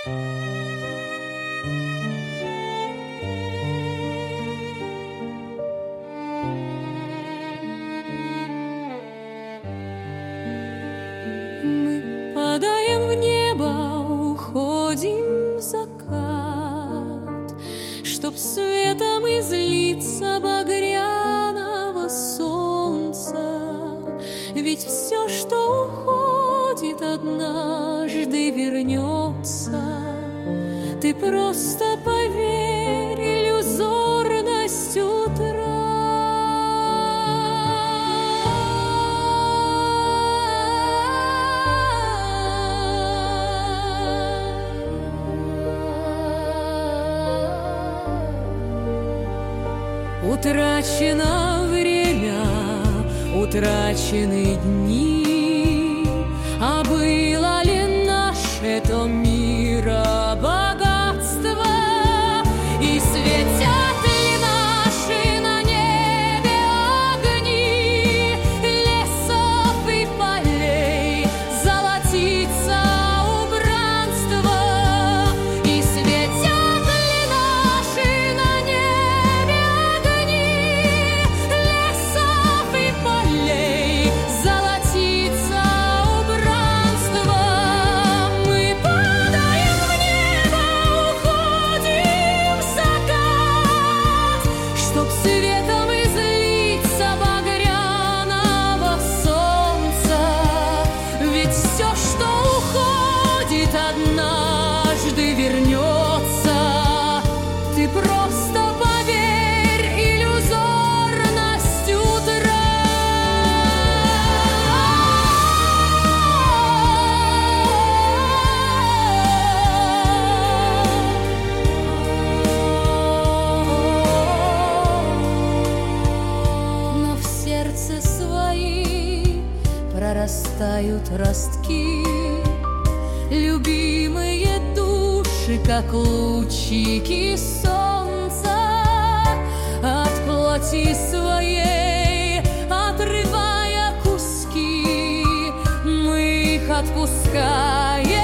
Мы падаем в небо, уходим в закат, чтоб светом излиться багряного солнца. Ведь все, что уходит, однажды вернется. Ты просто поверь, иллюзорность утра. Утрачено время, утрачены дни, а было ли наше то мира богатство? И светят ли наши на небе огни лесов и полей, золотится убранство? И светят ли наши на небе огни лесов и полей, золотится убранство? Мы падаем в небо, уходим в закат, чтоб светом излиться багряного солнца. Ведь все, что уходит, однажды вернется. Ты просто поверь, иллюзорность утра. Но в сердце свои прорастают ростки, любимые души, как лучики солнца. От плоти своей отрывая куски, мы их отпускаем